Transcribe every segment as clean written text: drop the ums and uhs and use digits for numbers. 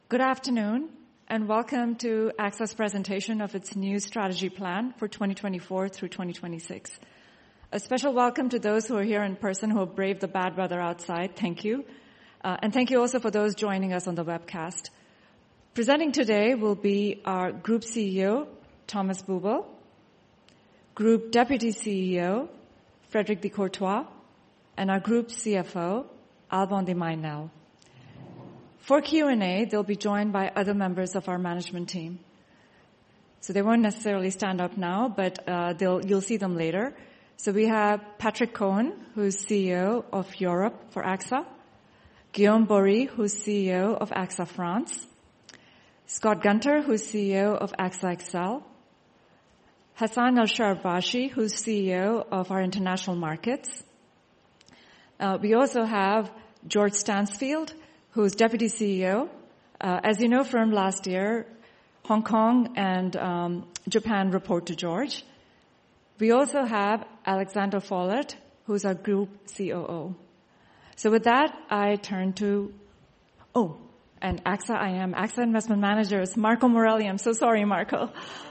Good afternoon, and welcome to AXA's presentation of its new strategy plan for 2024 through 2026. A special welcome to those who are here in person who have braved the bad weather outside. Thank you. And thank you also for those joining us on the webcast. Presenting today will be our Group CEO, Thomas Buberl, Group Deputy CEO, Frédéric de Courtois, and our Group CFO, Alban de Mailly Nesle. For Q&A, they'll be joined by other members of our management team. So they won't necessarily stand up now, but you'll see them later. So we have Patrick Cohen, who's CEO of Europe for AXA, Guillaume Borie, who's CEO of AXA France, Scott Gunter, who's CEO of AXA XL, Hassan El-Sharbashi, who's CEO of our international markets. We also have George Stansfield, who's Deputy CEO. As you know from last year, Hong Kong and Japan report to George. We also have Alexander Follett, who's our Group COO. So with that, I turn to, and AXA Investment Managers, Marco Morelli. I'm so sorry, Marco.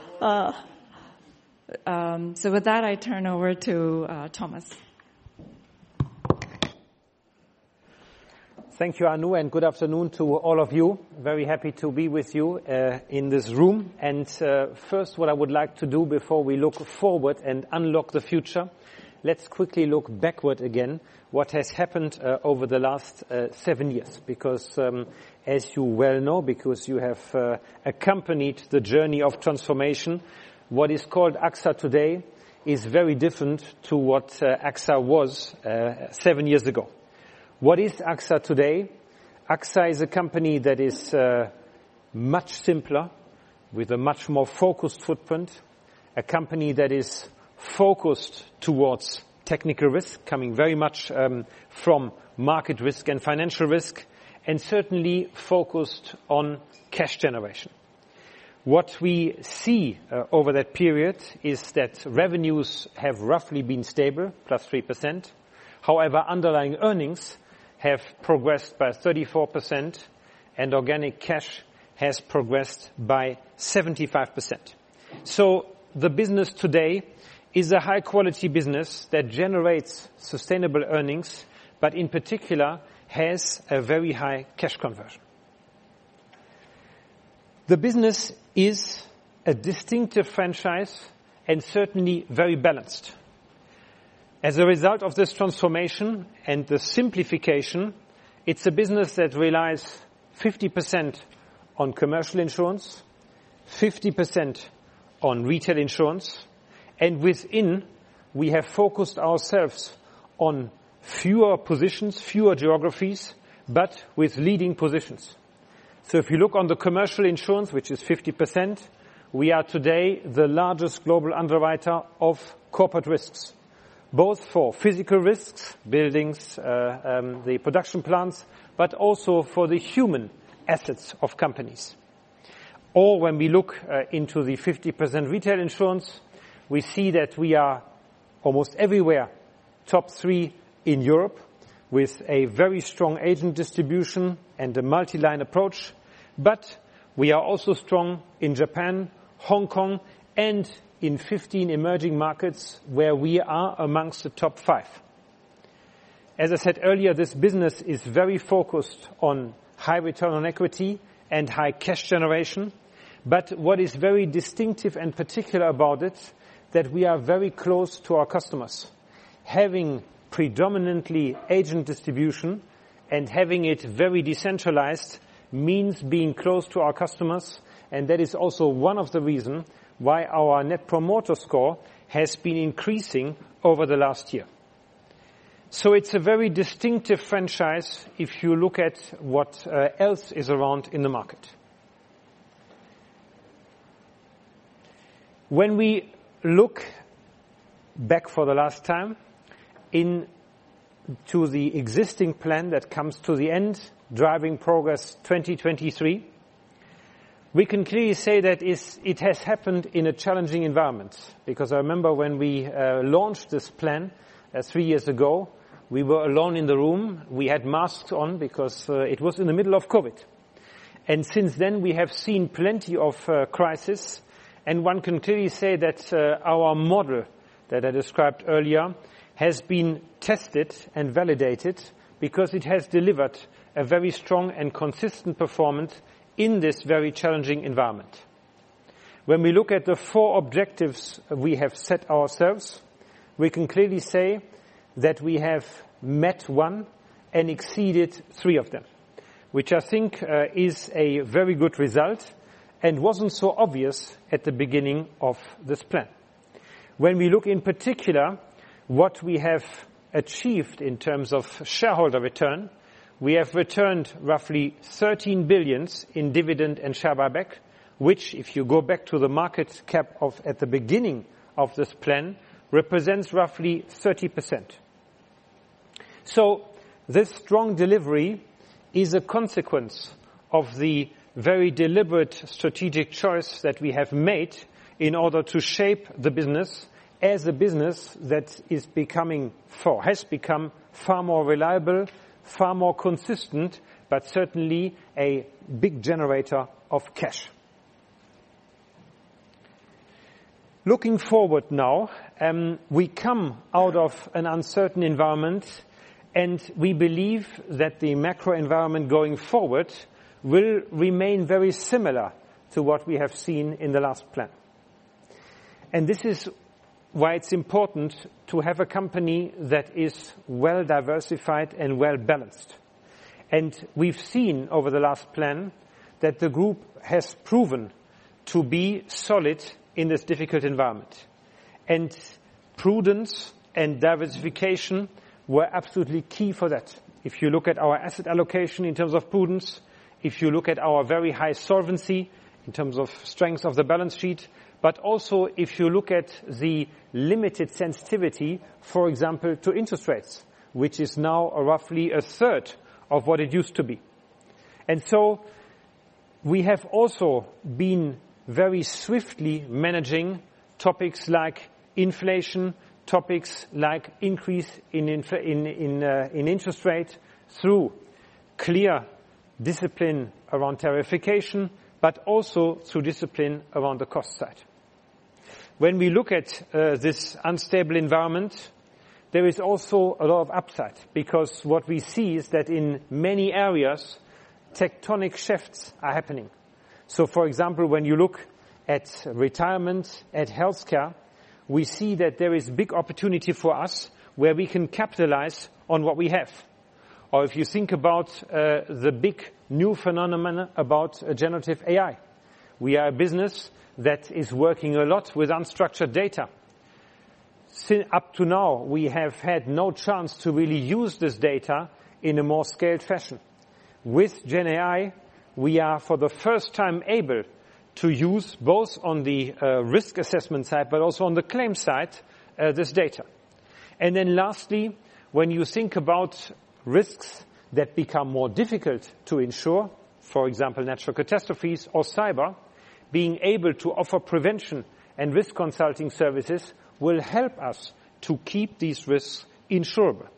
So with that, I turn over to Thomas. Thank you, Anu, and good afternoon to all of you. Very happy to be with you in this room. And first, what I would like to do before we look forward and unlock the future, let's quickly look backward again, what has happened over the last 7 years. Because as you well know, because you have accompanied the journey of transformation, what is called AXA today is very different to what AXA was 7 years ago. What is AXA today? AXA is a company that is much simpler, with a much more focused footprint, a company that is focused towards technical risk, coming very much from market risk and financial risk, and certainly focused on cash generation. What we see over that period is that revenues have roughly been stable, plus 3%. However, underlying earnings have progressed by 34%, and organic cash has progressed by 75%. So the business today is a high-quality business that generates sustainable earnings, but in particular has a very high cash conversion. The business is a distinctive franchise and certainly very balanced. As a result of this transformation and the simplification, it's a business that relies 50% on commercial insurance, 50% on retail insurance, and within we have focused ourselves on fewer positions, fewer geographies, but with leading positions. So if you look on the commercial insurance, which is 50%, we are today the largest global underwriter of corporate risks, both for physical risks, buildings, the production plants, but also for the human assets of companies. Or when we look into the 50% retail insurance, we see that we are almost everywhere top 3 in Europe, with a very strong agent distribution and a multi-line approach. But we are also strong in Japan, Hong Kong, and in 15 emerging markets where we are amongst the top 5. As I said earlier, this business is very focused on high return on equity and high cash generation. But what is very distinctive and particular about it, that we are very close to our customers. Having predominantly agent distribution and having it very decentralized means being close to our customers, and that is also one of the reasons why our Net Promoter Score has been increasing over the last year. So it's a very distinctive franchise if you look at what else is around in the market. When we look back for the last time into the existing plan that comes to the end, Driving Progress 2023, we can clearly say that it has happened in a challenging environment. Because I remember when we launched this plan 3 years ago, we were alone in the room. We had masks on because it was in the middle of COVID. And since then, we have seen plenty of crises, and one can clearly say that our model that I described earlier has been tested and validated because it has delivered a very strong and consistent performance in this very challenging environment. When we look at the 4 objectives we have set ourselves, we can clearly say that we have met 1 and exceeded 3 of them, which I think is a very good result and wasn't so obvious at the beginning of this plan. When we look in particular what we have achieved in terms of shareholder return, we have returned roughly 13 billion in dividend and share buyback, which, if you go back to the market cap at the beginning of this plan, represents roughly 30%. So this strong delivery is a consequence of the very deliberate strategic choice that we have made in order to shape the business as a business that has become far more reliable, far more consistent, but certainly a big generator of cash. Looking forward now, we come out of an uncertain environment, and we believe that the macro environment going forward will remain very similar to what we have seen in the last plan. And this is why it's important to have a company that is well diversified and well balanced. And we've seen over the last plan that the group has proven to be solid in this difficult environment. And prudence and diversification were absolutely key for that. If you look at our asset allocation in terms of prudence, if you look at our very high solvency in terms of strength of the balance sheet, but also if you look at the limited sensitivity, for example, to interest rates, which is now roughly a third of what it used to be. And so we have also been very swiftly managing topics like inflation, topics like increase in interest rate through clear discipline around tariffication, but also through discipline around the cost side. When we look at this unstable environment, there is also a lot of upside, because what we see is that in many areas, tectonic shifts are happening. So, for example, when you look at retirement, at healthcare, we see that there is big opportunity for us where we can capitalize on what we have. Or if you think about the big new phenomenon about generative AI, we are a business that is working a lot with unstructured data. Up to now, we have had no chance to really use this data in a more scaled fashion. With Gen AI, we are for the first time able to use both on the risk assessment side, but also on the claim side, this data. And then lastly, when you think about risks that become more difficult to insure, for example, natural catastrophes or cyber, being able to offer prevention and risk consulting services will help us to keep these risks insurable.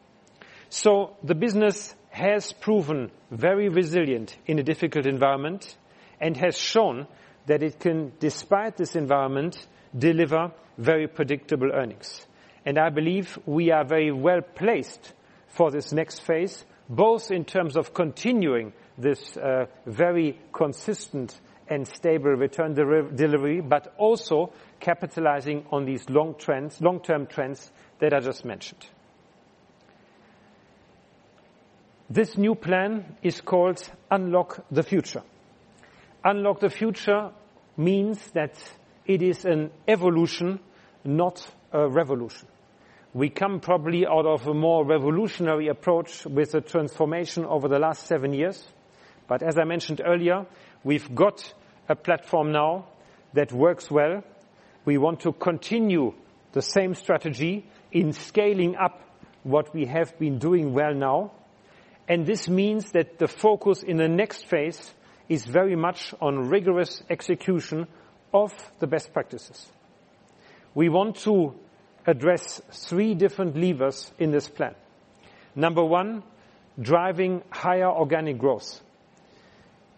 So the business has proven very resilient in a difficult environment and has shown that it can, despite this environment, deliver very predictable earnings. And I believe we are very well placed for this next phase, both in terms of continuing this very consistent and stable return delivery, but also capitalizing on these long-term trends that I just mentioned. This new plan is called Unlock the Future. Unlock the Future means that it is an evolution, not a revolution. We come probably out of a more revolutionary approach with the transformation over the last 7 years. But as I mentioned earlier, we've got a platform now that works well. We want to continue the same strategy in scaling up what we have been doing well now. And this means that the focus in the next phase is very much on rigorous execution of the best practices. We want to address 3 different levers in this plan. Number 1, driving higher organic growth.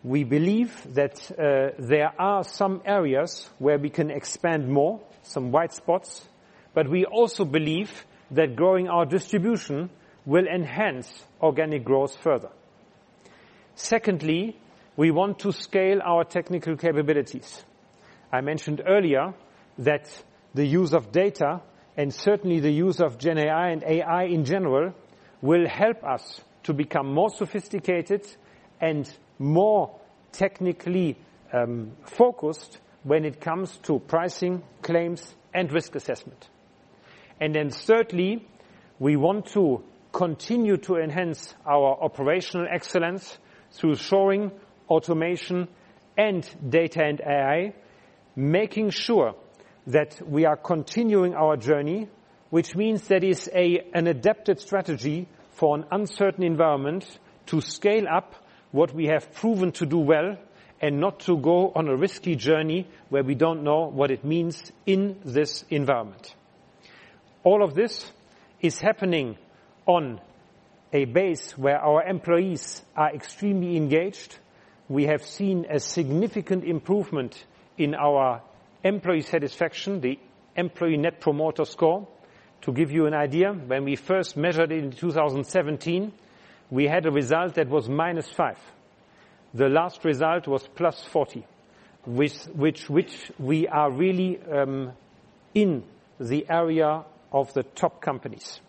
We believe that there are some areas where we can expand more, some white spots, but we also believe that growing our distribution will enhance organic growth further. Secondly, we want to scale our technical capabilities. I mentioned earlier that the use of data and certainly the use of Gen AI and AI in general will help us to become more sophisticated and more technically focused when it comes to pricing, claims, and risk assessment. And then thirdly, we want to continue to enhance our operational excellence through shoring, automation, and data and AI, making sure that we are continuing our journey, which means that is an adapted strategy for an uncertain environment to scale up what we have proven to do well and not to go on a risky journey where we don't know what it means in this environment. All of this is happening on a base where our employees are extremely engaged. We have seen a significant improvement in our employee satisfaction, the employee net promoter score. To give you an idea, when we first measured it in 2017, we had a result that was -5. The last result was +40, which we are really in the area of the top companies.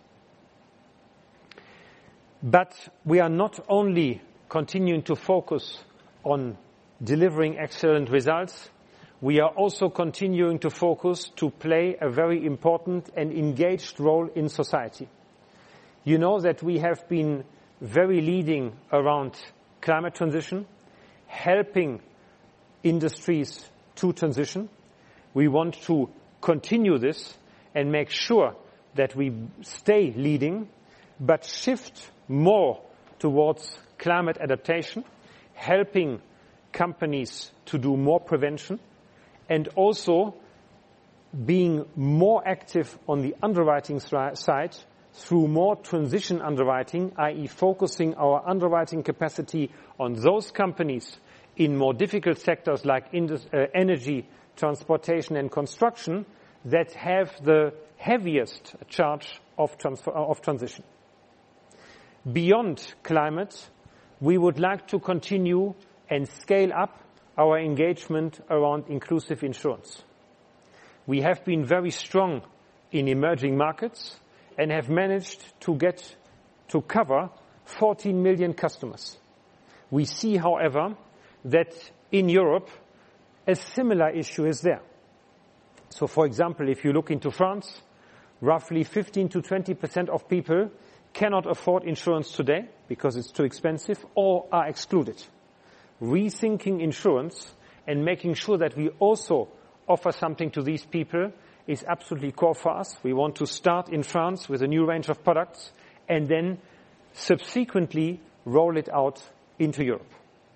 But we are not only continuing to focus on delivering excellent results, we are also continuing to focus to play a very important and engaged role in society. You know that we have been very leading around climate transition, helping industries to transition. We want to continue this and make sure that we stay leading, but shift more towards climate adaptation, helping companies to do more prevention, and also being more active on the underwriting side through more transition underwriting, i.e. focusing our underwriting capacity on those companies in more difficult sectors like energy, transportation and construction that have the heaviest charge of transition. Beyond climate, we would like to continue and scale up our engagement around inclusive insurance. We have been very strong in emerging markets and have managed to cover 14 million customers. We see, however, that in Europe, a similar issue is there. So, for example, if you look into France, roughly 15 to 20% of people cannot afford insurance today because it's too expensive or are excluded. Rethinking insurance and making sure that we also offer something to these people is absolutely core for us. We want to start in France with a new range of products and then subsequently roll it out into Europe.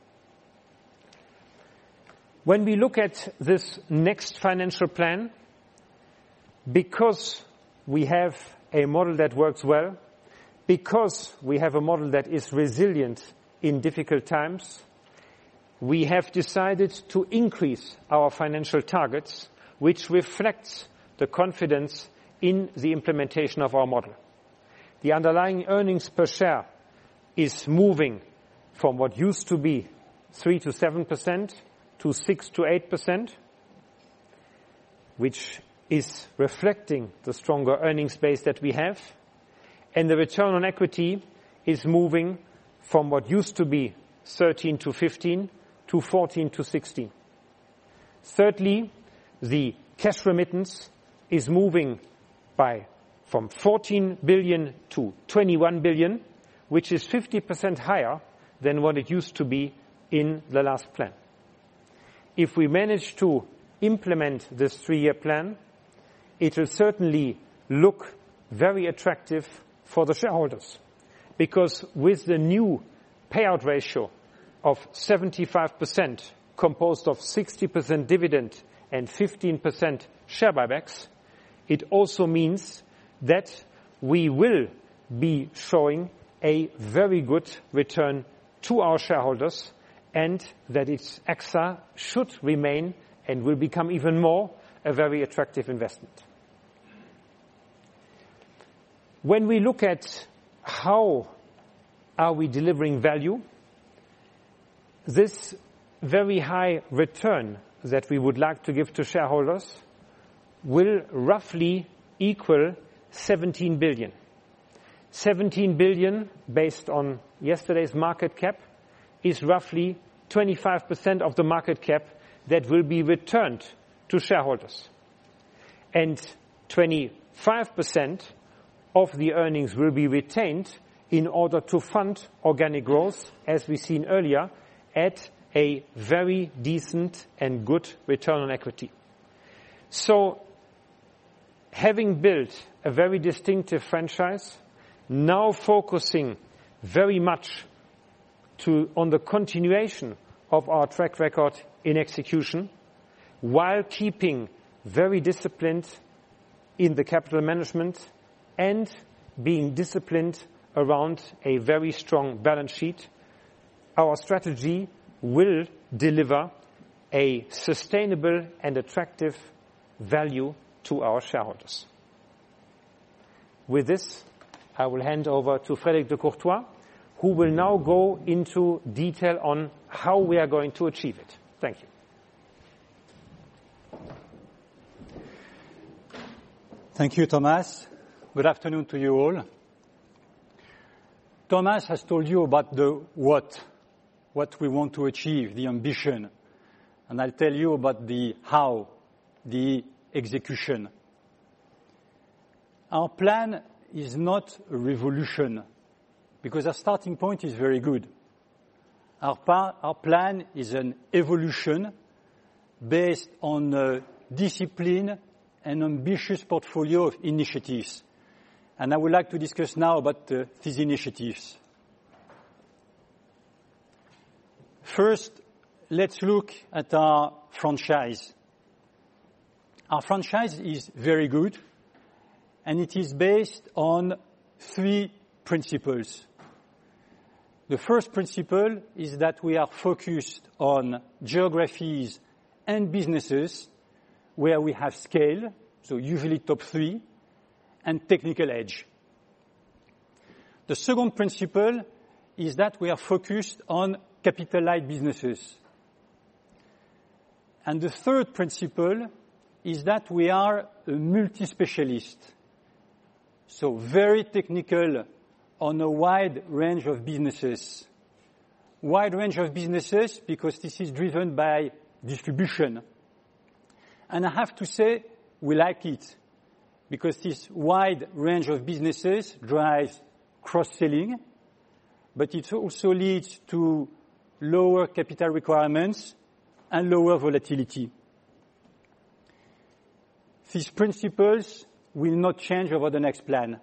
When we look at this next financial plan, because we have a model that works well, because we have a model that is resilient in difficult times, we have decided to increase our financial targets, which reflects the confidence in the implementation of our model. The underlying earnings per share is moving from what used to be 3 to 7% to 6 to 8%, which is reflecting the stronger earnings base that we have. And the return on equity is moving from what used to be 13 to 15 to 14 to 16. Thirdly, the cash remittance is moving from 14 billion to 21 billion, which is 50% higher than what it used to be in the last plan. If we manage to implement this 3-year plan, it will certainly look very attractive for the shareholders, because with the new payout ratio of 75% composed of 60% dividend and 15% share buybacks, it also means that we will be showing a very good return to our shareholders and that its AXA should remain and will become even more a very attractive investment. When we look at how are we delivering value, this very high return that we would like to give to shareholders will roughly equal 17 billion. 17 billion based on yesterday's market cap is roughly 25% of the market cap that will be returned to shareholders. And 25% of the earnings will be retained in order to fund organic growth, as we've seen earlier, at a very decent and good return on equity. So, having built a very distinctive franchise, now focusing very much on the continuation of our track record in execution, while keeping very disciplined in the capital management and being disciplined around a very strong balance sheet, our strategy will deliver a sustainable and attractive value to our shareholders. With this, I will hand over to Frédéric de Courtois, who will now go into detail on how we are going to achieve it. Thank you. Thank you, Thomas. Good afternoon to you all. Thomas has told you about the what we want to achieve, the ambition. And I'll tell you about the how, the execution. Our plan is not a revolution, because our starting point is very good. Our plan is an evolution based on a discipline and ambitious portfolio of initiatives. And I would like to discuss now about these initiatives. First, let's look at our franchise. Our franchise is very good, and it is based on 3 principles. The first principle is that we are focused on geographies and businesses where we have scale, so usually top 3, and technical edge. The second principle is that we are focused on capital-light businesses. And the third principle is that we are a multi-specialist, so very technical on a wide range of businesses. Wide range of businesses because this is driven by distribution. And I have to say, we like it, because this wide range of businesses drives cross-selling, but it also leads to lower capital requirements and lower volatility. These principles will not change over the next plan.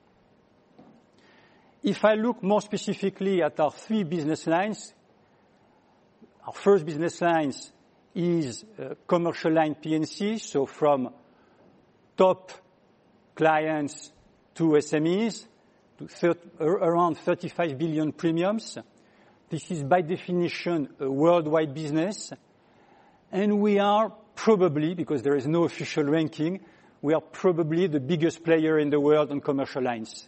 If I look more specifically at our 3 business lines, our first business lines is commercial line P&C, so from top clients to SMEs, to around 35 billion premiums. This is by definition a worldwide business, and we are probably, because there is no official ranking, we are probably the biggest player in the world on commercial lines.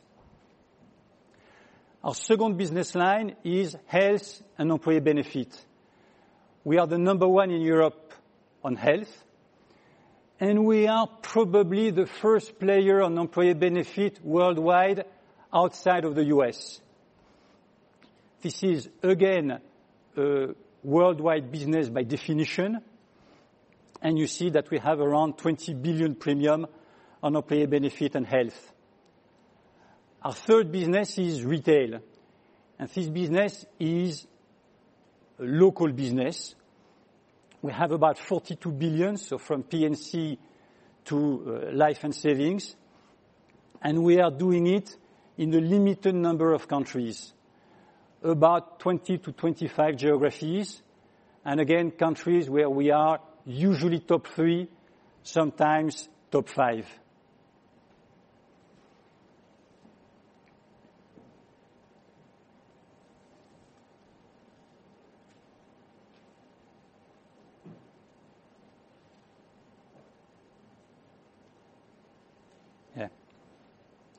Our second business line is health and employee benefit. We are the number 1 in Europe on health, and we are probably the first player on employee benefit worldwide outside of the US. This is, again, a worldwide business by definition, and you see that we have around 20 billion premium on employee benefit and health. Our third business is retail, and this business is a local business. We have about 42 billion, so from P&C to life and savings, and we are doing it in a limited number of countries, about 20 to 25 geographies, and again, countries where we are usually top 3, sometimes top 5.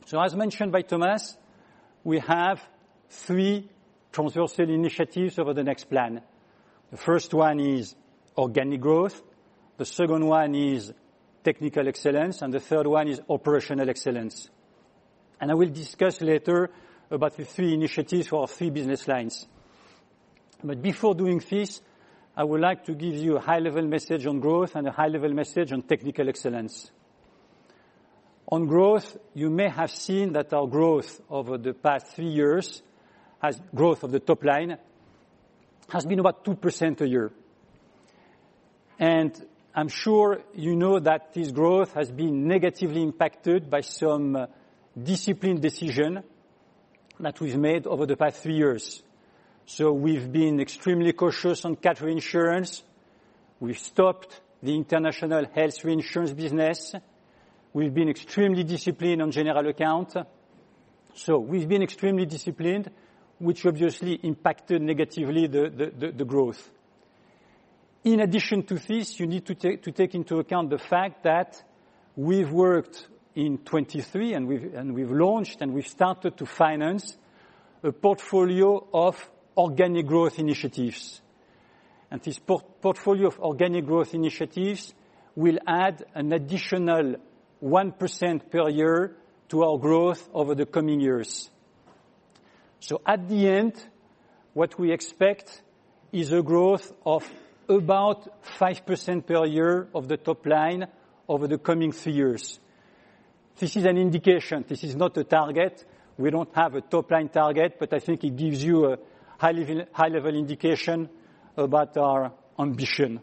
So as mentioned by Thomas, we have 3 transversal initiatives over the next plan. The first one is organic growth. The second one is technical excellence. And the third one is operational excellence. And I will discuss later about the 3 initiatives for our 3 business lines. But before doing this, I would like to give you a high-level message on growth and a high-level message on technical excellence. On growth, you may have seen that our growth over the past 3 years, growth of the top line, has been about 2% a year. And I'm sure you know that this growth has been negatively impacted by some disciplined decision that we've made over the past 3 years. So we've been extremely cautious on cat reinsurance. We've stopped the international health reinsurance business. We've been extremely disciplined on general account. So we've been extremely disciplined, which obviously impacted negatively the growth. In addition to this, you need to take into account the fact that we've worked in 23 and we've launched and we've started to finance a portfolio of organic growth initiatives. And this portfolio of organic growth initiatives will add an additional 1% per year to our growth over the coming years. So at the end, what we expect is a growth of about 5% per year of the top line over the coming 3 years. This is an indication. This is not a target. We don't have a top-line target, but I think it gives you a high-level indication about our ambition.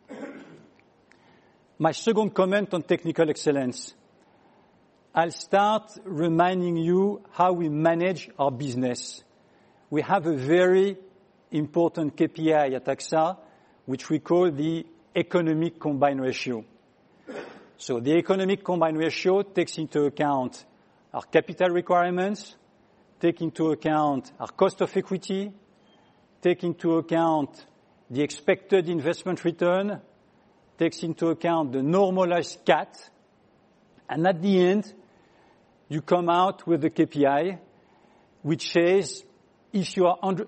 My second comment on technical excellence. I'll start reminding you how we manage our business. We have a very important KPI at AXA, which we call the economic combined ratio. So the economic combined ratio takes into account our capital requirements, take into account our cost of equity, take into account the expected investment return, takes into account the normalized CAT, and at the end, you come out with the KPI, which says if you are under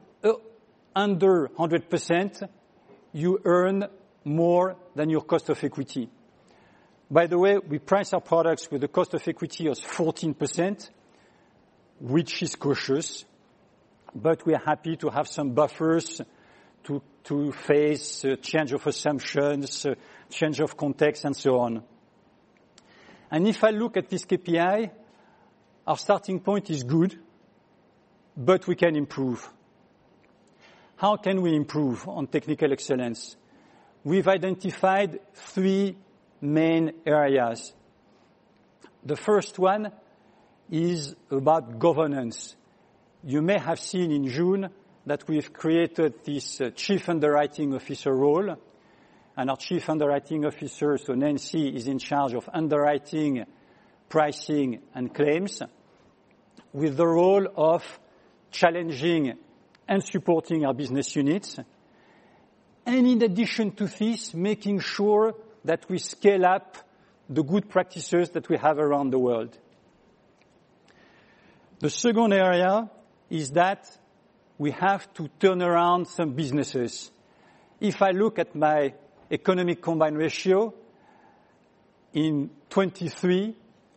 100%, you earn more than your cost of equity. By the way, we price our products with a cost of equity of 14%, which is cautious, but we are happy to have some buffers to face change of assumptions, change of context, and so on. And if I look at this KPI, our starting point is good, but we can improve. How can we improve on technical excellence? We've identified 3 main areas. The first one is about governance. You may have seen in June that we've created this Chief Underwriting Officer role, and our Chief Underwriting Officer, so Nancy, is in charge of underwriting, pricing, and claims, with the role of challenging and supporting our business units, and in addition to this, making sure that we scale up the good practices that we have around the world. The second area is that we have to turn around some businesses. If I look at my economic combined ratio, in 23,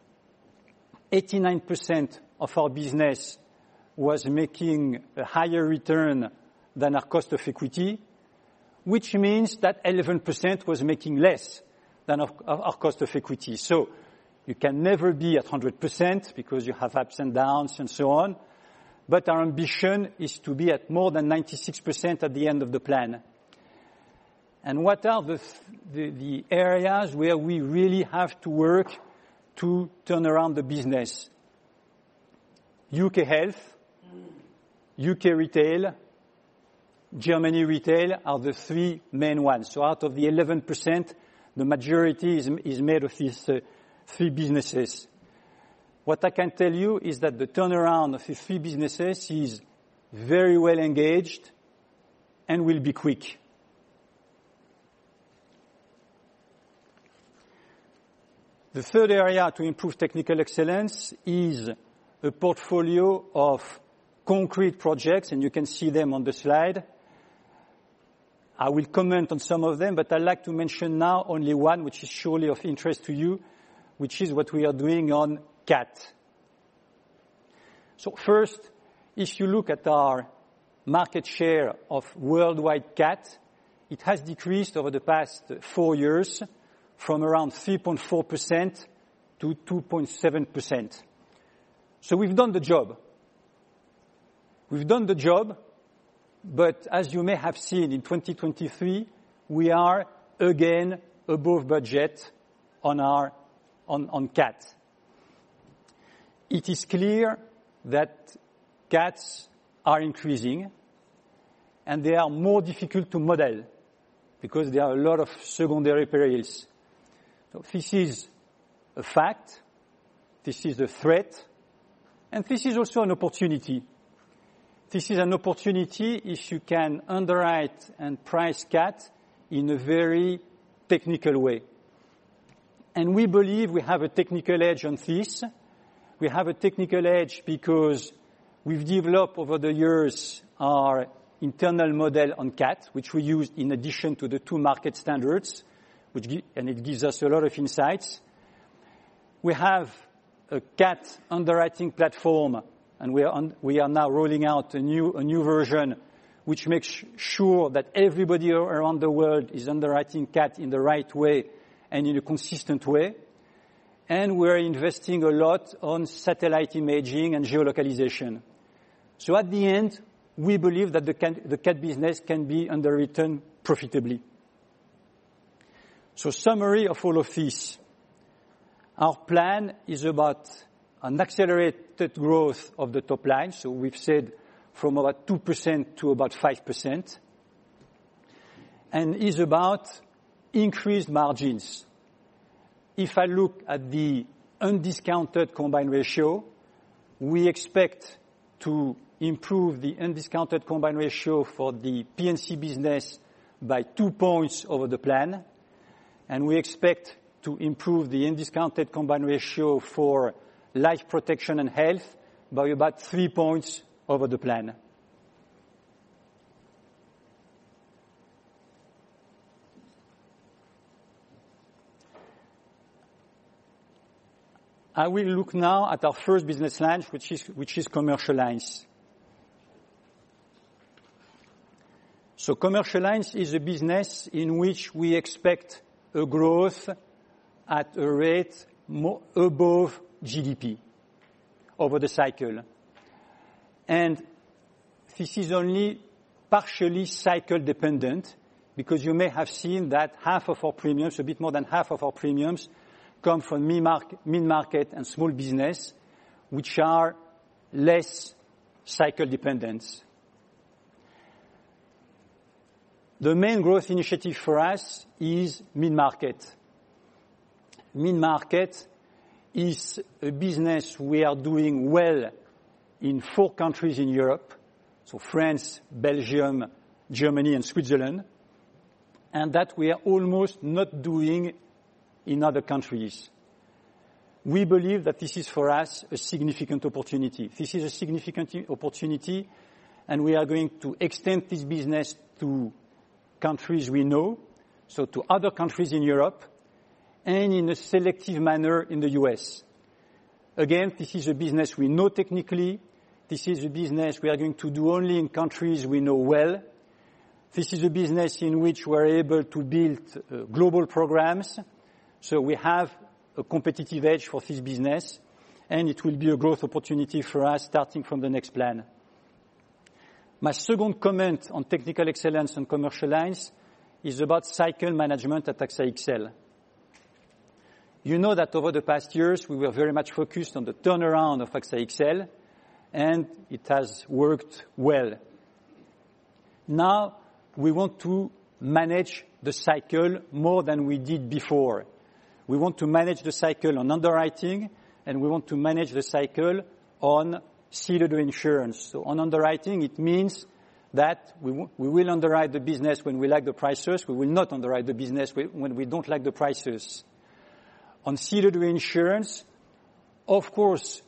89% of our business was making a higher return than our cost of equity, which means that 11% was making less than our cost of equity. So you can never be at 100% because you have ups and downs and so on. But our ambition is to be at more than 96% at the end of the plan. And what are the areas where we really have to work to turn around the business? UK Health, UK Retail, Germany Retail are the 3 main ones. So out of the 11%, the majority is made of these 3 businesses. What I can tell you is that the turnaround of these 3 businesses is very well engaged and will be quick. The third area to improve technical excellence is a portfolio of concrete projects, and you can see them on the slide. I will comment on some of them, but I'd like to mention now only one, which is surely of interest to you, which is what we are doing on CAT. So first, if you look at our market share of worldwide CAT, it has decreased over the past 4 years from around 3.4% to 2.7%. So we've done the job. We've done the job, but as you may have seen in 2023, we are again above budget on CAT. It is clear that CATs are increasing, and they are more difficult to model because there are a lot of secondary perils. So this is a fact, this is a threat, and this is also an opportunity. This is an opportunity if you can underwrite and price CAT in a very technical way. And we believe we have a technical edge on this. We have a technical edge because we've developed over the years our internal model on CAT, which we use in addition to the 2 market standards, and it gives us a lot of insights. We have a CAT underwriting platform, and we are now rolling out a new version which makes sure that everybody around the world is underwriting CAT in the right way and in a consistent way. And we're investing a lot on satellite imaging and geolocalization. So at the end, we believe that the CAT business can be underwritten profitably. So summary of all of this. Our plan is about an accelerated growth of the top line. So we've said from about 2% to about 5%. And is about increased margins. If I look at the undiscounted combined ratio, we expect to improve the undiscounted combined ratio for the P&C business by 2 points over the plan. And we expect to improve the undiscounted combined ratio for life protection and health by about 3 points over the plan. I will look now at our first business line, which is commercial lines. So commercial lines is a business in which we expect a growth at a rate above GDP over the cycle. And this is only partially cycle dependent because you may have seen that half of our premiums, a bit more than half of our premiums, come from mid-market and small business, which are less cycle dependent. The main growth initiative for us is mid-market. Mid-market is a business we are doing well in 4 countries in Europe, so France, Belgium, Germany, and Switzerland, and that we are almost not doing in other countries. We believe that this is for us a significant opportunity. This is a significant opportunity, and we are going to extend this business to countries we know, so to other countries in Europe, and in a selective manner in the US. Again, this is a business we know technically. This is a business we are going to do only in countries we know well. This is a business in which we're able to build global programs. So we have a competitive edge for this business, and it will be a growth opportunity for us starting from the next plan. My second comment on technical excellence and commercial lines is about cycle management at AXA XL. You know that over the past years, we were very much focused on the turnaround of AXA XL, and it has worked well. Now, we want to manage the cycle more than we did before. We want to manage the cycle on underwriting, and we want to manage the cycle on ceded reinsurance. So on underwriting, it means that we will underwrite the business when we like the prices. We will not underwrite the business when we don't like the prices. On ceded reinsurance, of course,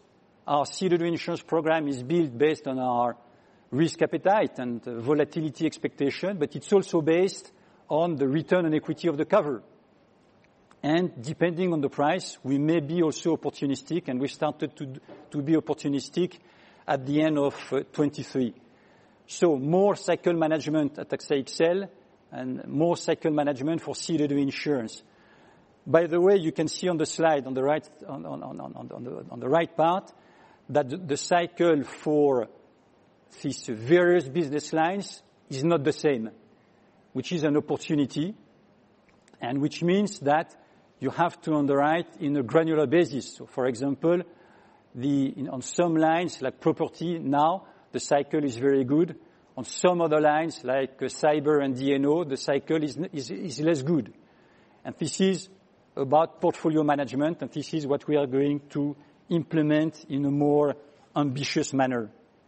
our ceded reinsurance program is built based on our risk appetite and volatility expectation, but it's also based on the return on equity of the cover. And depending on the price, we may be also opportunistic, and we started to be opportunistic at the end of 23. So more cycle management at AXA XL and more cycle management for ceded reinsurance. By the way, you can see on the slide on the right, on the right part, that the cycle for these various business lines is not the same, which is an opportunity, and which means that you have to underwrite in a granular basis. So, for example, on some lines like property now, the cycle is very good. On some other lines like cyber and D&O, the cycle is less good. And this is about portfolio management, and this is what we are going to implement in a more ambitious manner.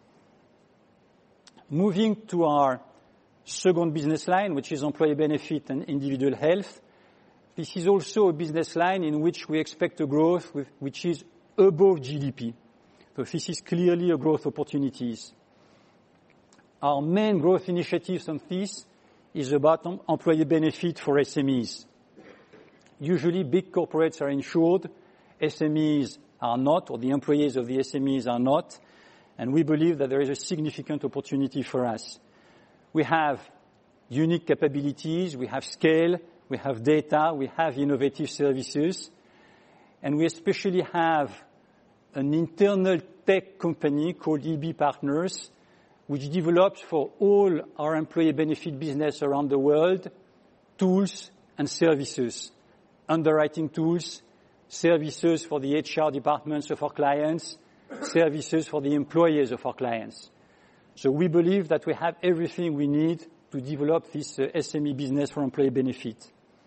Moving to our second business line, which is employee benefit and individual health. This is also a business line in which we expect a growth which is above GDP. So this is clearly a growth opportunities. Our main growth initiatives on this is about employee benefit for SMEs. Usually big corporates are insured, SMEs are not, or the employees of the SMEs are not, and we believe that there is a significant opportunity for us. We have unique capabilities, we have scale, we have data, we have innovative services, and we especially have an internal tech company called EB Partners, which develops for all our employee benefit business around the world, tools and services, underwriting tools, services for the HR departments of our clients, services for the employees of our clients. So we believe that we have everything we need to develop this SME business for employee benefit.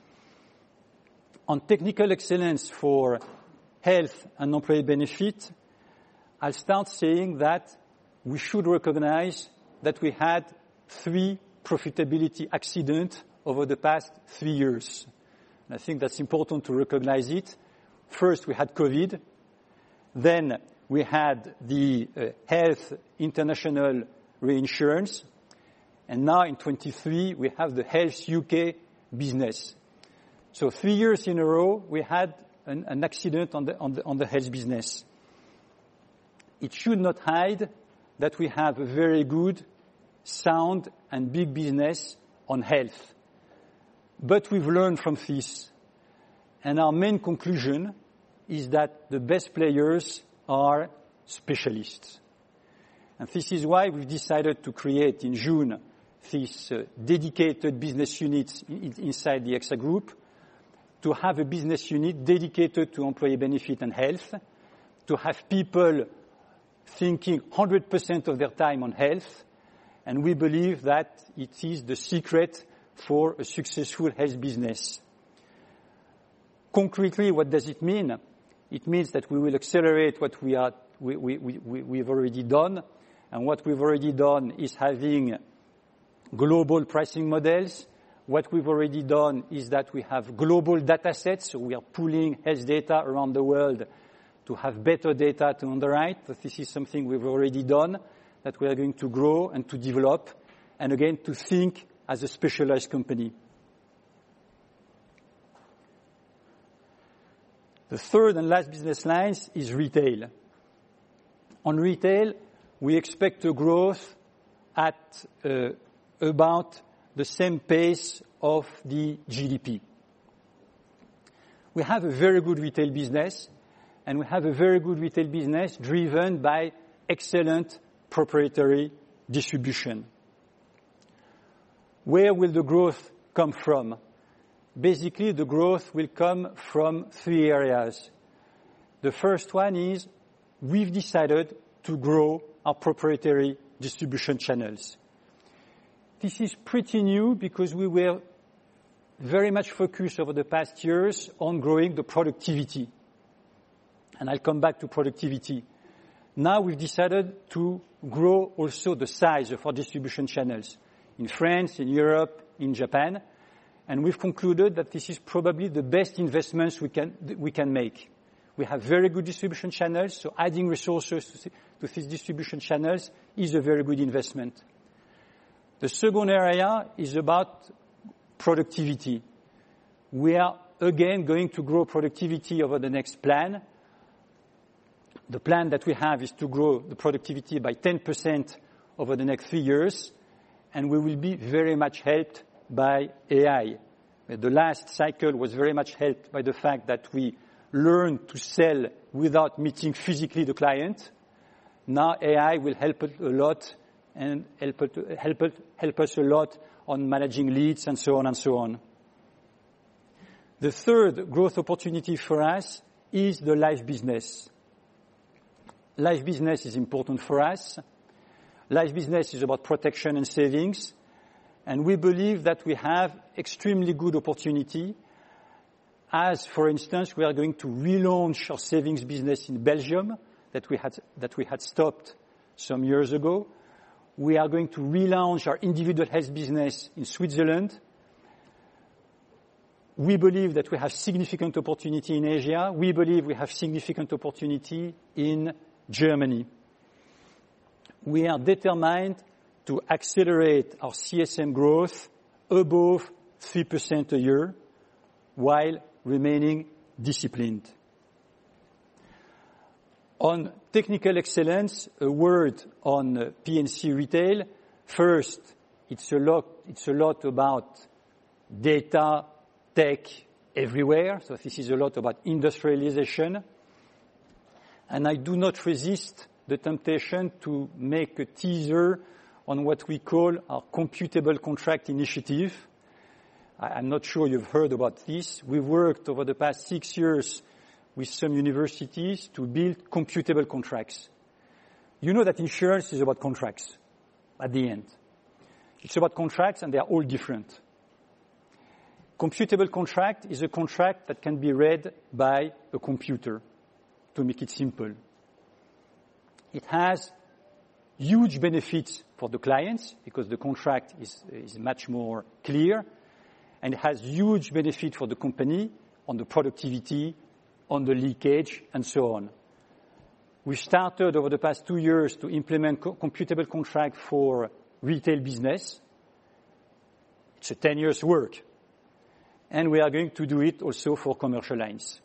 On technical excellence for health and employee benefit, I'll start saying that we should recognize that we had 3 profitability accidents over the past 3 years. And I think that's important to recognize it. First, we had COVID. Then we had the health international reinsurance. And now in 23, we have the health UK business. So 3 years in a row, we had an accident on the health business. It should not hide that we have a very good, sound, and big business on health. But we've learned from this. And our main conclusion is that the best players are specialists. And this is why we've decided to create in June this dedicated business unit inside the AXA Group, to have a business unit dedicated to employee benefit and health, to have people thinking 100% of their time on health, and we believe that it is the secret for a successful health business. Concretely, what does it mean? It means that we will accelerate what we've already done, and what we've already done is having global pricing models. What we've already done is that we have global data sets, so we are pooling health data around the world to have better data to underwrite. But this is something we've already done, that we are going to grow and to develop, and again, to think as a specialized company. The third and last business line is retail. On retail, we expect a growth at about the same pace of the GDP. We have a very good retail business, and we have a very good retail business driven by excellent proprietary distribution. Where will the growth come from? Basically, the growth will come from 3 areas. The first one is we've decided to grow our proprietary distribution channels. This is pretty new because we were very much focused over the past years on growing the productivity. And I'll come back to productivity. Now we've decided to grow also the size of our distribution channels in France, in Europe, in Japan. And we've concluded that this is probably the best investments we can make. We have very good distribution channels, so adding resources to these distribution channels is a very good investment. The second area is about productivity. We are again going to grow productivity over the next plan. The plan that we have is to grow the productivity by 10% over the next 3 years, and we will be very much helped by AI. The last cycle was very much helped by the fact that we learned to sell without meeting physically the client. Now AI will help us a lot and help us a lot on managing leads and so on and so on. The third growth opportunity for us is the life business. Life business is important for us. Life business is about protection and savings, and we believe that we have extremely good opportunity. As, for instance, we are going to relaunch our savings business in Belgium that we had stopped some years ago. We are going to relaunch our individual health business in Switzerland. We believe that we have significant opportunity in Asia. We believe we have significant opportunity in Germany. We are determined to accelerate our CSM growth above 3% a year while remaining disciplined. On technical excellence, a word on P&C retail. First, it's a lot about data, tech everywhere. So this is a lot about industrialization. And I do not resist the temptation to make a teaser on what we call our computable contract initiative. I'm not sure you've heard about this. We've worked over the past 6 years with some universities to build computable contracts. You know that insurance is about contracts at the end. It's about contracts and they are all different. Computable contract is a contract that can be read by a computer, to make it simple. It has huge benefits for the clients because the contract is much more clear, and it has huge benefit for the company on the productivity, on the leakage, and so on. We started over the past 2 years to implement computable contract for retail business. It's a 10 years work. And we are going to do it also for commercial lines.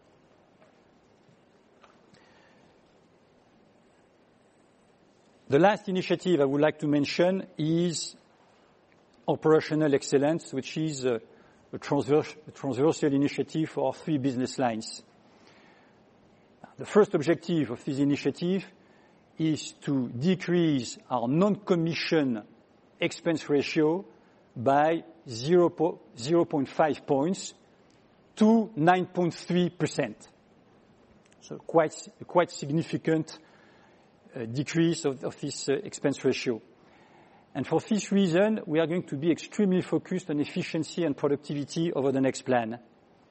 The last initiative I would like to mention is operational excellence, which is a transversal initiative for our 3 business lines. The first objective of this initiative is to decrease our non-commission expense ratio by 0.5 points to 9.3%. So quite significant decrease of this expense ratio. And for this reason, we are going to be extremely focused on efficiency and productivity over the next plan.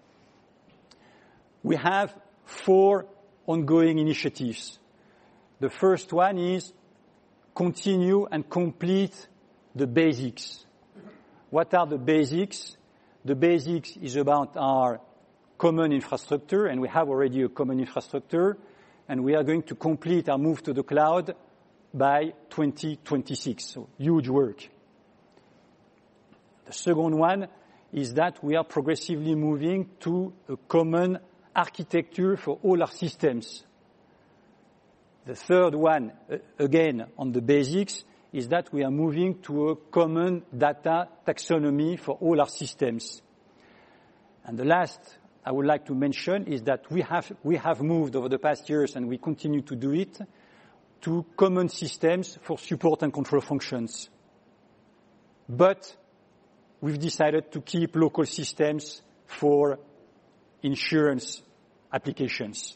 We have 4 ongoing initiatives. The first one is continue and complete the basics. What are the basics? The basics is about our common infrastructure, and we have already a common infrastructure, and we are going to complete our move to the cloud by 2026. So huge work. The second one is that we are progressively moving to a common architecture for all our systems. The third one, again on the basics, is that we are moving to a common data taxonomy for all our systems. And the last I would like to mention is that we have moved over the past years, and we continue to do it, to common systems for support and control functions. But we've decided to keep local systems for insurance applications.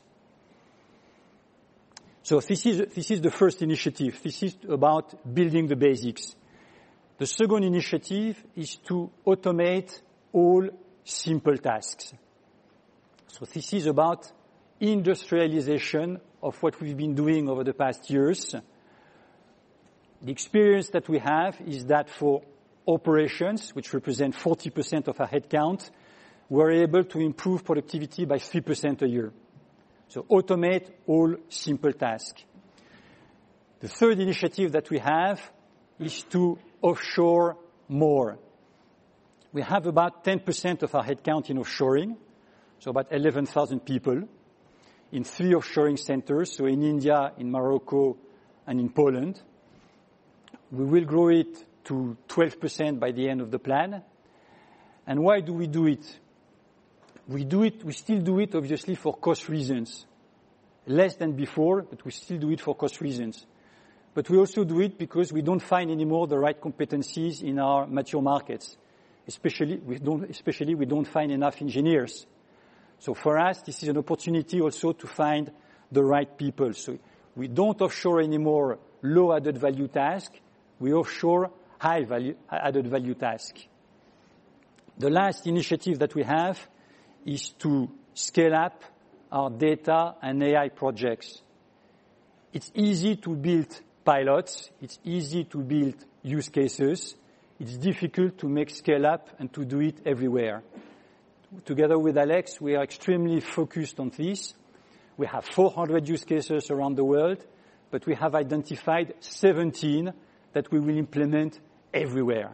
So this is the first initiative. This is about building the basics. The second initiative is to automate all simple tasks. So this is about industrialization of what we've been doing over the past years. The experience that we have is that for operations, which represent 40% of our headcount, we're able to improve productivity by 3% a year. So automate all simple tasks. The third initiative that we have is to offshore more. We have about 10% of our headcount in offshoring, so about 11,000 people, in 3 offshoring centers, so in India, in Morocco, and in Poland. We will grow it to 12% by the end of the plan. And why do we do it? We still do it, obviously, for cost reasons. Less than before, but we still do it for cost reasons. But we also do it because we don't find anymore the right competencies in our mature markets. Especially, we don't find enough engineers. So for us, this is an opportunity also to find the right people. So we don't offshore anymore low added value tasks. We offshore high value, added value tasks. The last initiative that we have is to scale up our data and AI projects. It's easy to build pilots. It's easy to build use cases. It's difficult to make scale up and to do it everywhere. Together with Alex, we are extremely focused on this. We have 400 use cases around the world, but we have identified 17 that we will implement everywhere.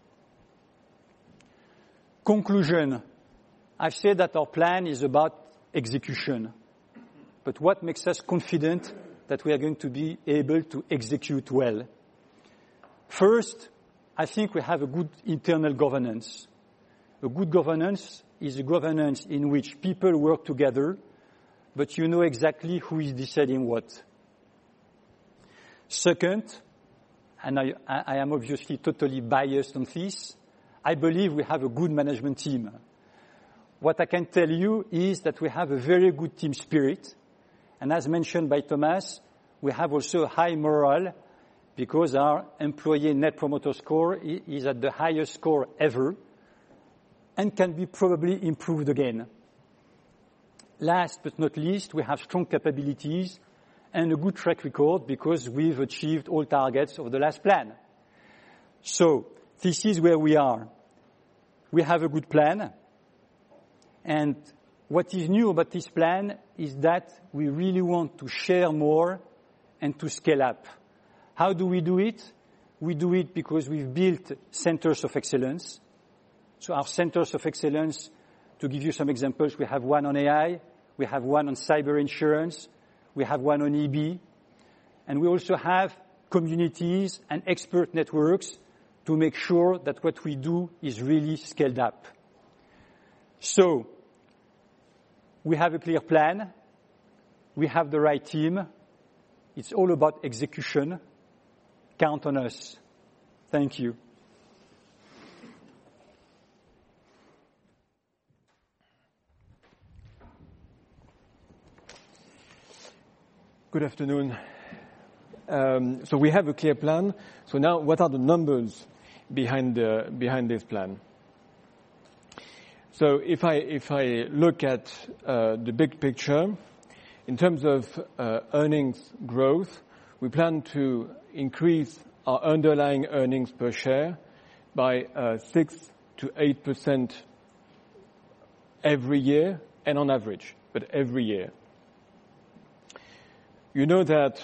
Conclusion. I've said that our plan is about execution. But what makes us confident that we are going to be able to execute well? First, I think we have a good internal governance. A good governance is a governance in which people work together, but you know exactly who is deciding what. Second, and I am obviously totally biased on this, I believe we have a good management team. What I can tell you is that we have a very good team spirit, and as mentioned by Thomas, we have also a high morale because our employee net promoter score is at the highest score ever and can be probably improved again. Last but not least, we have strong capabilities and a good track record because we've achieved all targets of the last plan. So this is where we are. We have a good plan, and what is new about this plan is that we really want to share more and to scale up. How do we do it? We do it because we've built centers of excellence. So our centers of excellence, to give you some examples, we have one on AI, we have one on cyber insurance, we have one on EB, and we also have communities and expert networks to make sure that what we do is really scaled up. So we have a clear plan, we have the right team, it's all about execution. Count on us. Thank you. Good afternoon. So we have a clear plan. So now, what are the numbers behind this plan? So if I look at the big picture, in terms of earnings growth, we plan to increase our underlying earnings per share by 6 to 8% every year, and on average, but every year. You know that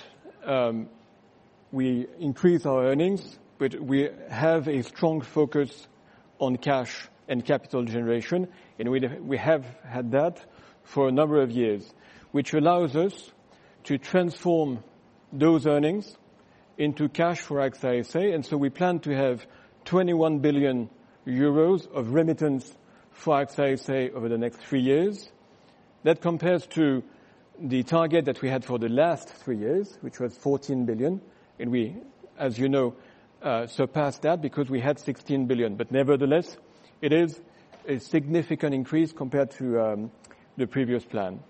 we increase our earnings, but we have a strong focus on cash and capital generation, and we have had that for a number of years, which allows us to transform those earnings into cash for AXA SA, and so we plan to have 21 billion euros of remittance for AXA SA over the next 3 years. That compares to the target that we had for the last 3 years, which was 14 billion, and we, as you know, surpassed that because we had 16 billion. But nevertheless, it is a significant increase compared to the previous plan.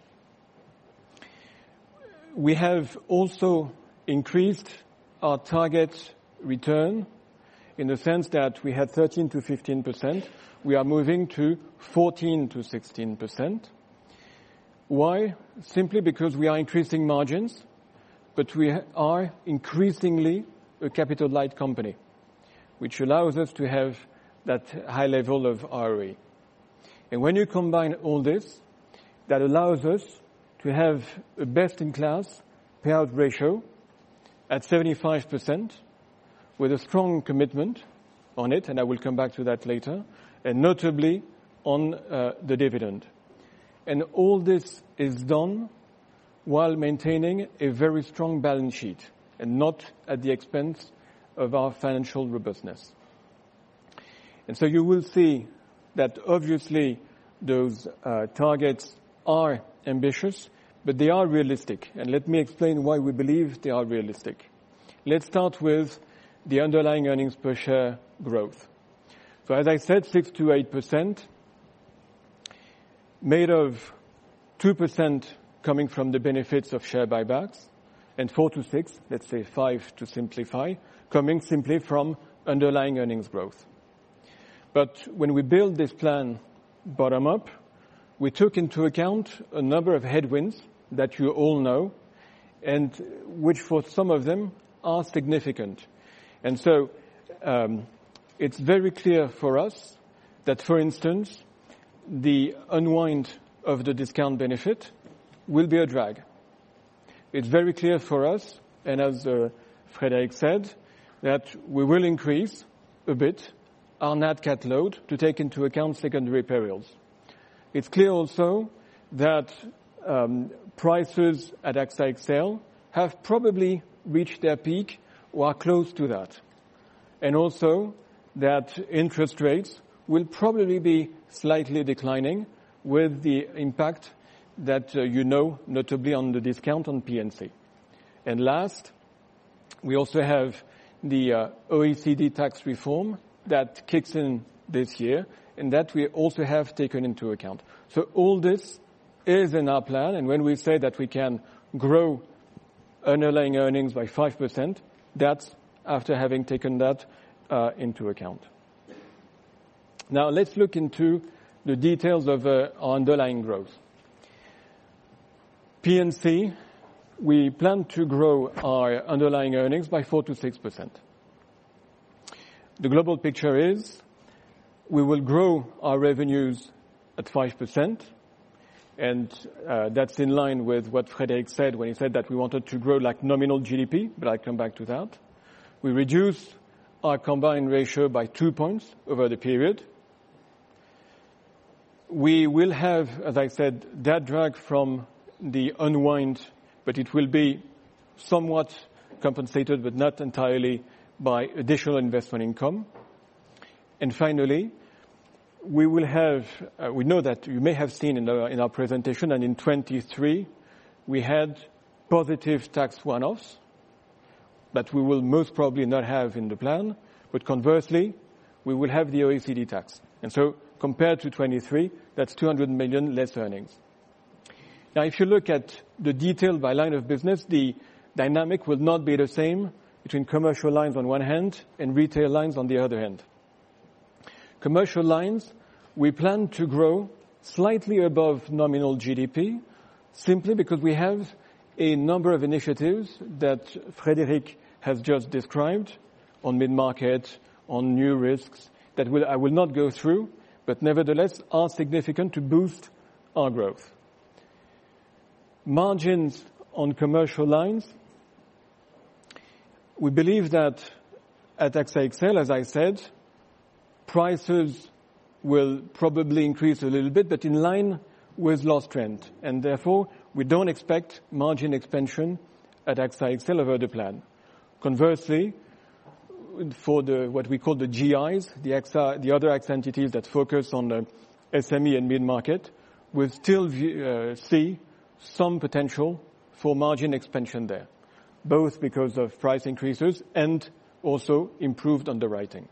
We have also increased our target return in the sense that we had 13 to 15%. We are moving to 14 to 16%. Why? Simply because we are increasing margins, but we are increasingly a capital-light company, which allows us to have that high level of ROE. And when you combine all this, that allows us to have a best-in-class payout ratio at 75%, with a strong commitment on it, and I will come back to that later, and notably on the dividend. And all this is done while maintaining a very strong balance sheet and not at the expense of our financial robustness. And so you will see that obviously those targets are ambitious, but they are realistic. And let me explain why we believe they are realistic. Let's start with the underlying earnings per share growth. So as I said, 6 to 8%, made of 2% coming from the benefits of share buybacks, and 4 to 6, let's say 5 to simplify, coming simply from underlying earnings growth. But when we build this plan bottom up, we took into account a number of headwinds that you all know, and which for some of them are significant. And so it's very clear for us that, for instance, the unwind of the discount benefit will be a drag. It's very clear for us, and as Frédéric said, that we will increase a bit our Nat Cat load to take into account secondary perils. It's clear also that prices at AXA XL have probably reached their peak or are close to that. And also that interest rates will probably be slightly declining with the impact that you know, notably on the discount on P&C. And last, we also have the OECD tax reform that kicks in this year, and that we also have taken into account. So all this is in our plan, and when we say that we can grow underlying earnings by 5%, that's after having taken that into account. Now let's look into the details of our underlying growth. P&C, we plan to grow our underlying earnings by 4 to 6%. The global picture is we will grow our revenues at 5%, and that's in line with what Frédéric said when he said that we wanted to grow like nominal GDP, but I'll come back to that. We reduce our combined ratio by 2 points over the period. We will have, as I said, that drag from the unwind, but it will be somewhat compensated, but not entirely, by additional investment income. And finally, we will have, we know that you may have seen in our presentation, and in 23, we had positive tax one-offs that we will most probably not have in the plan, but conversely, we will have the OECD tax. And so compared to 23, that's 200 million less earnings. Now, if you look at the detail by line of business, the dynamic will not be the same between commercial lines on one hand and retail lines on the other hand. Commercial lines, we plan to grow slightly above nominal GDP, simply because we have a number of initiatives that Frédéric has just described on mid-market, on new risks, that I will not go through, but nevertheless are significant to boost our growth. Margins on commercial lines, we believe that at AXA XL, as I said, prices will probably increase a little bit, but in line with loss trend. And therefore, we don't expect margin expansion at AXA XL over the plan. Conversely, for what we call the GIs, the other AXA entities that focus on the SME and mid-market, will still see some potential for margin expansion there, both because of price increases and also improved underwriting.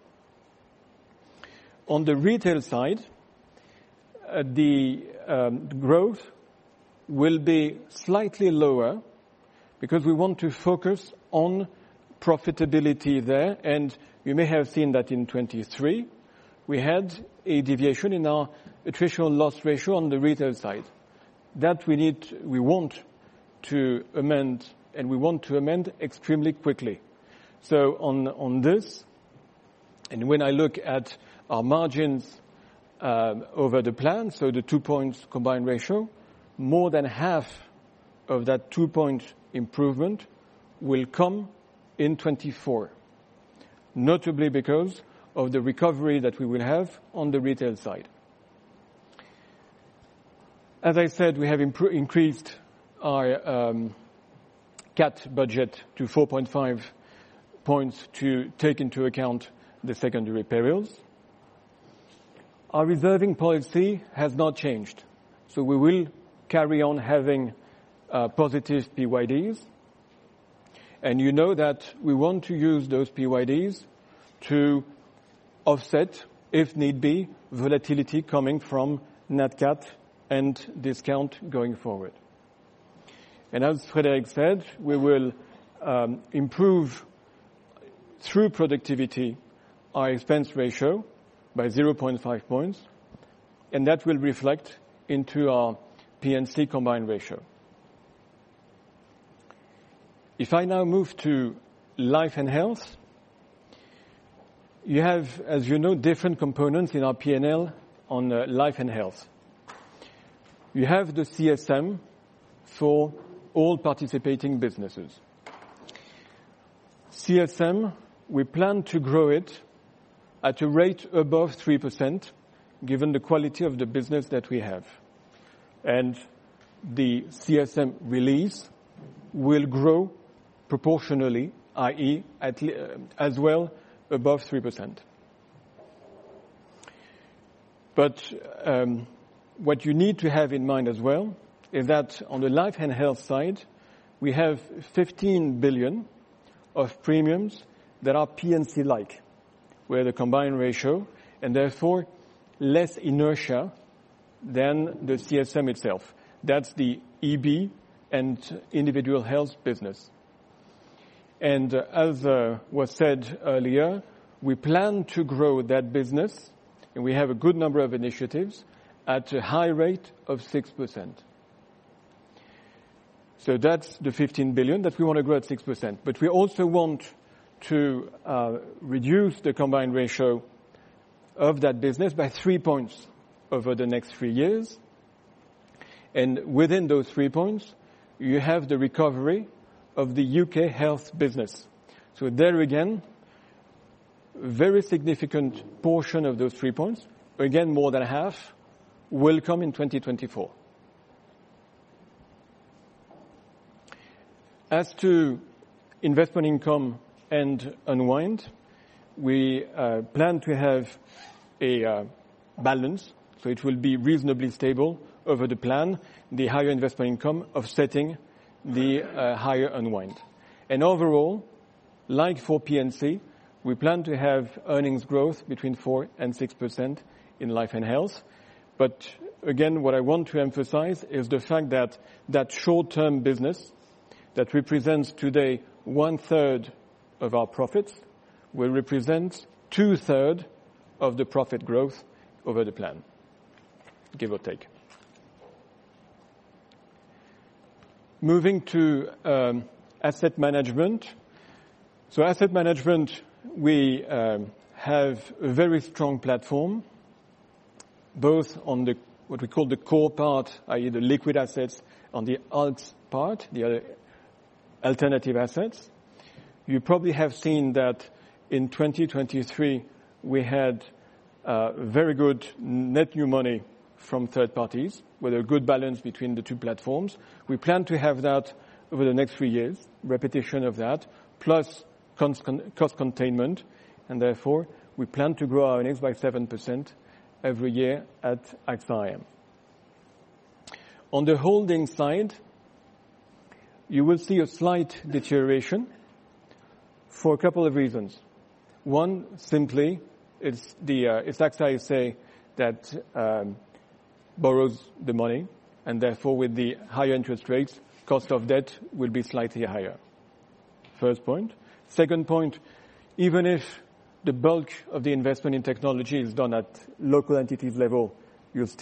On the retail side, the growth will be slightly lower because we want to focus on profitability there. And you may have seen that in 23, we had a deviation in our attritional loss ratio on the retail side. That we want to amend, and we want to amend extremely quickly. So on this, and when I look at our margins over the plan, so the 2 points combined ratio, more than half of that 2-point improvement will come in 24, notably because of the recovery that we will have on the retail side. As I said, we have increased our CAT budget to 4.5 points to take into account the secondary perils. Our reserving policy has not changed, so we will carry on having positive PYDs. And you know that we want to use those PYDs to offset, if need be, volatility coming from Nat Cat and discount going forward. And as Frédéric said, we will improve through productivity our expense ratio by 0.5 points, and that will reflect into our P&C combined ratio. If I now move to life and health, you have, as you know, different components in our P&L on life and health. You have the CSM for all participating businesses. CSM, we plan to grow it at a rate above 3%, given the quality of the business that we have. And the CSM release will grow proportionally, i.e., as well above 3%. But what you need to have in mind as well is that on the life and health side, we have 15 billion of premiums that are P&C-like, where the combined ratio, and therefore less inertia than the CSM itself. That's the EB and individual health business. And as was said earlier, we plan to grow that business, and we have a good number of initiatives, at a high rate of 6%. So that's the 15 billion that we want to grow at 6%. But we also want to reduce the combined ratio of that business by 3 points over the next 3 years. And within those 3 points, you have the recovery of the UK health business. So there again, a very significant portion of those 3 points, again more than half, will come in 2024. As to investment income and unwind, we plan to have a balance, so it will be reasonably stable over the plan, the higher investment income offsetting the higher unwind. And overall, like for P&C, we plan to have earnings growth between 4 and 6% in life and health. But again, what I want to emphasize is the fact that that short-term business that represents today 1/3 of our profits will represent 2/3 of the profit growth over the plan, give or take. Moving to asset management. So asset management, we have a very strong platform, both on the what we call the core part, i.e. the liquid assets, on the alts part, the other alternative assets. You probably have seen that in 2023 we had very good net new money from third parties, with a good balance between the two platforms. We plan to have that over the next 3 years, repetition of that, plus cost containment, and therefore we plan to grow our earnings by 7% every year at AXA IM. On the holding side, you will see a slight deterioration for a couple of reasons. One, simply, it's AXA SA that borrows the money, and therefore with the higher interest rates, cost of debt will be slightly higher. First point. Second point, even if the bulk of the investment in technology is done at local entities level, you will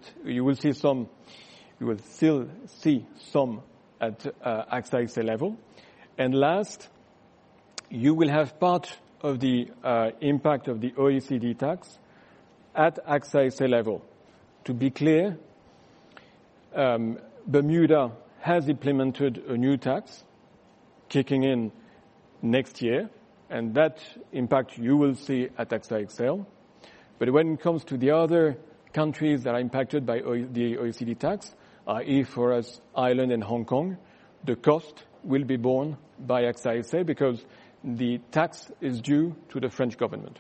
still see some at AXA SA level. And last, you will have part of the impact of the OECD tax at AXA SA level. To be clear, Bermuda has implemented a new tax kicking in next year, and that impact you will see at AXA XL. But when it comes to the other countries that are impacted by the OECD tax, i.e. for us, Ireland and Hong Kong, the cost will be borne by AXA SA because the tax is due to the French government.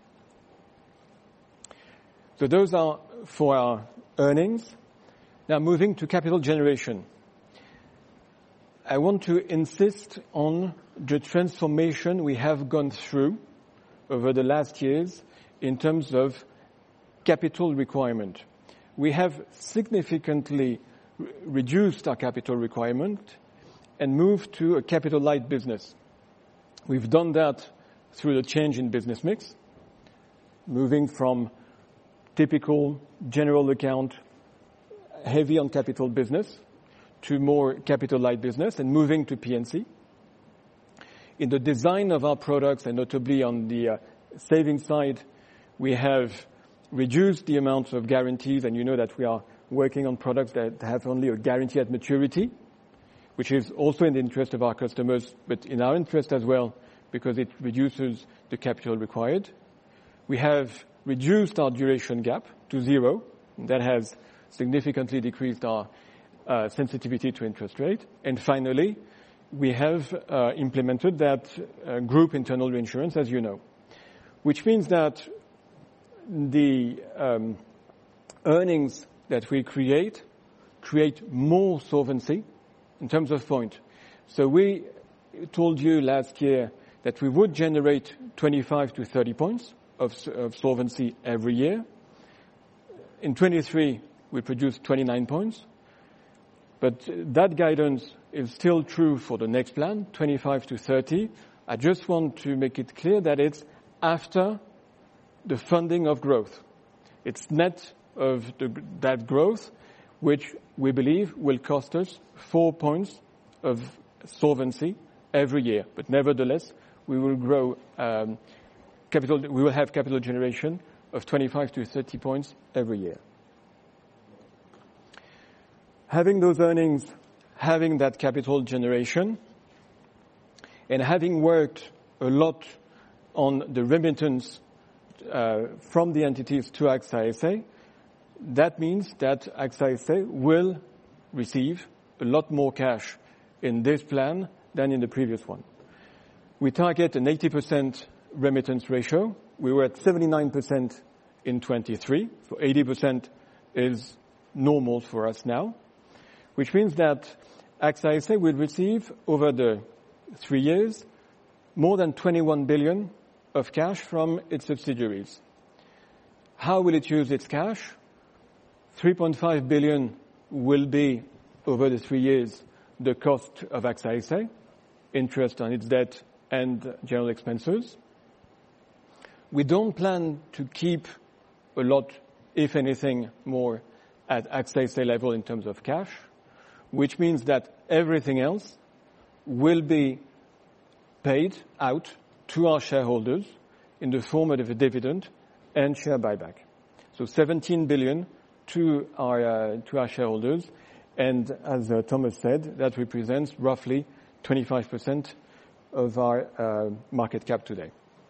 So those are for our earnings. Now moving to capital generation. I want to insist on the transformation we have gone through over the last years in terms of capital requirement. We have significantly reduced our capital requirement and moved to a capital-light business. We've done that through the change in business mix, moving from typical general account, heavy on capital business, to more capital-light business and moving to P&C. In the design of our products, and notably on the savings side, we have reduced the amount of guarantees, and you know that we are working on products that have only a guarantee at maturity, which is also in the interest of our customers, but in our interest as well, because it reduces the capital required. We have reduced our duration gap to 0. That has significantly decreased our sensitivity to interest rate. And finally, we have implemented that group internal reinsurance, as you know, which means that the earnings that we create more solvency in terms of point. So we told you last year that we would generate 25 to 30 points of solvency every year. In 23, we produced 29 points. But that guidance is still true for the next plan, 25 to 30. I just want to make it clear that it's after the funding of growth. It's net of that growth, which we believe will cost us 4 points of solvency every year. But nevertheless, we will grow capital. We will have capital generation of 25 to 30 points every year. Having those earnings, having that capital generation, and having worked a lot on the remittance from the entities to AXA SA, that means that AXA SA will receive a lot more cash in this plan than in the previous one. We target an 80% remittance ratio. We were at 79% in 23, so 80% is normal for us now, which means that AXA SA will receive over the 3 years more than 21 billion of cash from its subsidiaries. How will it use its cash? 3.5 billion will be, over the 3 years, the cost of AXA SA, interest on its debt and general expenses. We don't plan to keep a lot, if anything, more at AXA SA level in terms of cash, which means that everything else will be paid out to our shareholders in the form of a dividend and share buyback. So 17 billion to our shareholders, and as Thomas said, that represents roughly 25% of our market cap today.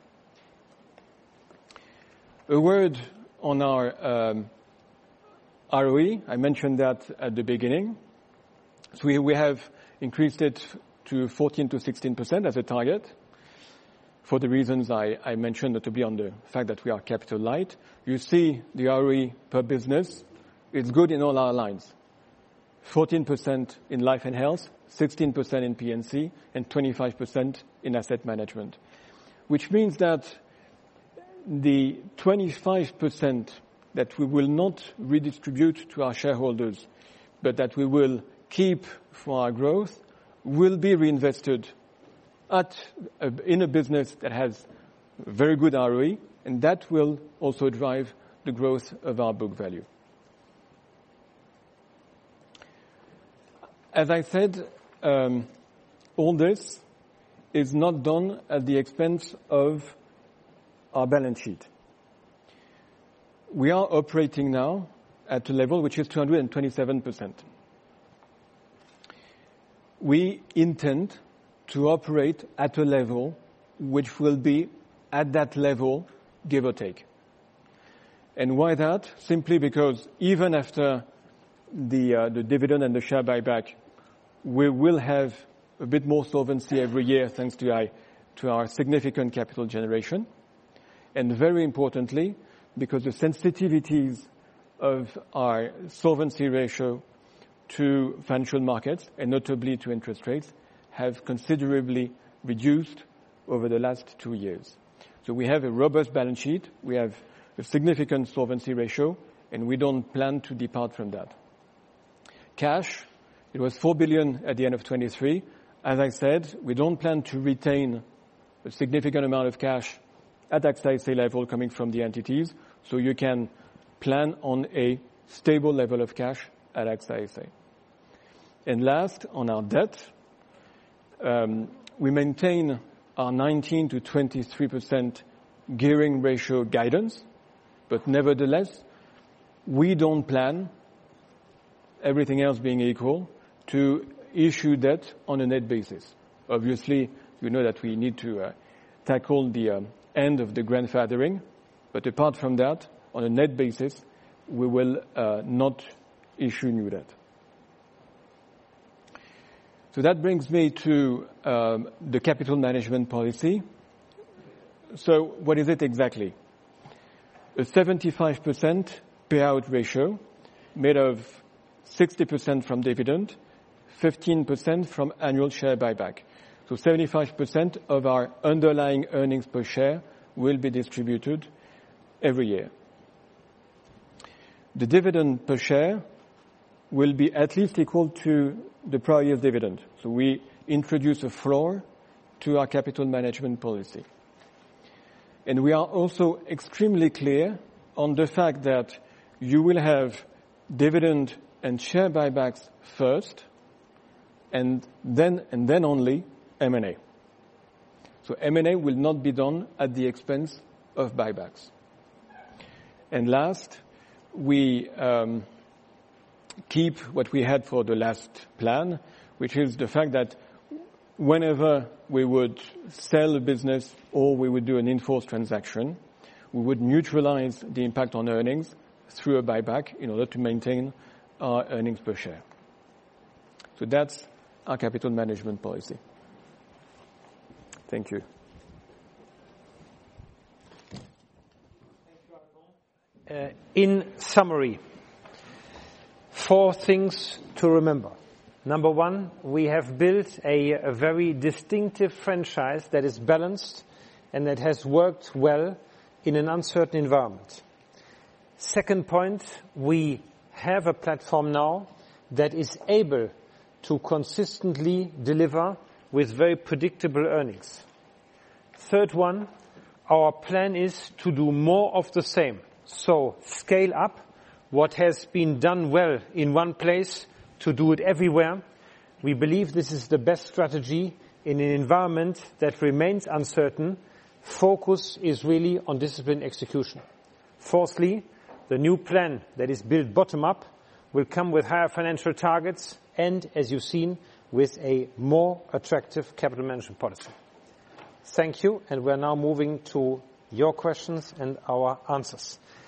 A word on our ROE. I mentioned that at the beginning. So we have increased it to 14 to 16% as a target for the reasons I mentioned, notably on the fact that we are capital light. You see the ROE per business. It's good in all our lines. 14% in life and health, 16% in P&C, and 25% in asset management, which means that the 25% that we will not redistribute to our shareholders, but that we will keep for our growth, will be reinvested in a business that has very good ROE, and that will also drive the growth of our book value. As I said, all this is not done at the expense of our balance sheet. We are operating now at a level which is 227%. we intend to operate at a level which will be at that level, give or take. And why that? Simply because even after the dividend and the share buyback, we will have a bit more solvency every year thanks to our significant capital generation. And very importantly, because the sensitivities of our solvency ratio to financial markets, and notably to interest rates, have considerably reduced over the last 2 years. So we have a robust balance sheet, we have a significant solvency ratio, and we don't plan to depart from that. Cash, it was 4 billion at the end of 23. As I said, we don't plan to retain a significant amount of cash at AXA SA level coming from the entities, so you can plan on a stable level of cash at AXA SA. And last, on our debt, we maintain our 19 to 23% gearing ratio guidance, but nevertheless, we don't plan, everything else being equal, to issue debt on a net basis. Obviously, you know that we need to tackle the end of the grandfathering, but apart from that, on a net basis, we will not issue new debt. So that brings me to the capital management policy. So what is it exactly? A 75% payout ratio made of 60% from dividend, 15% from annual share buyback. So 75% of our underlying earnings per share will be distributed every year. The dividend per share will be at least equal to the prior year's dividend. So we introduce a floor to our capital management policy. And we are also extremely clear on the fact that you will have dividend and share buybacks first, and then only M&A. So M&A will not be done at the expense of buybacks. And last, we keep what we had for the last plan, which is the fact that whenever we would sell a business or we would do an in-force transaction, we would neutralize the impact on earnings through a buyback in order to maintain our earnings per share. So that's our capital management policy. Thank you. In summary, 4 things to remember. Number 1, we have built a very distinctive franchise that is balanced and that has worked well in an uncertain environment. Second point, we have a platform now that is able to consistently deliver with very predictable earnings. Third one, our plan is to do more of the same. So scale up what has been done well in one place to do it everywhere. We believe this is the best strategy in an environment that remains uncertain. Focus is really on disciplined execution. Fourthly, the new plan that is built bottom up will come with higher financial targets and, as you've seen, with a more attractive capital management policy. Thank you, and we're now moving to your questions and our answers.